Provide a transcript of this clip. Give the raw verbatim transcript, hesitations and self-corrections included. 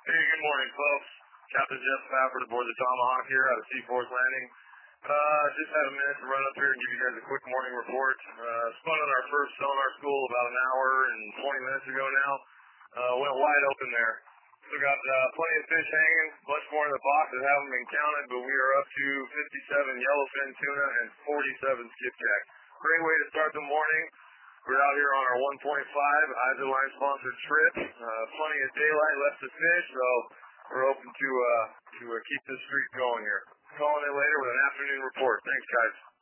Hey, good morning, folks. Captain Jeff Spafford aboard the Tomahawk here out of Seaforth Landing. Uh, just had a minute to run up here and give you guys a quick morning report. Uh, spun on our first sonar school about an hour and twenty minutes ago now. Uh, went wide open there. Still got uh, plenty of fish hanging, much more in the boxes haven't been counted, but we are up to fifty-seven yellowfin tuna and forty-seven skipjack. Great way to start the morning. We're out here on our one point five Eisen Line sponsored trip. Uh, plenty of daylight left to fish, so we're hoping to uh, to uh, keep this streak going here. Calling in later with an afternoon report. Thanks, guys.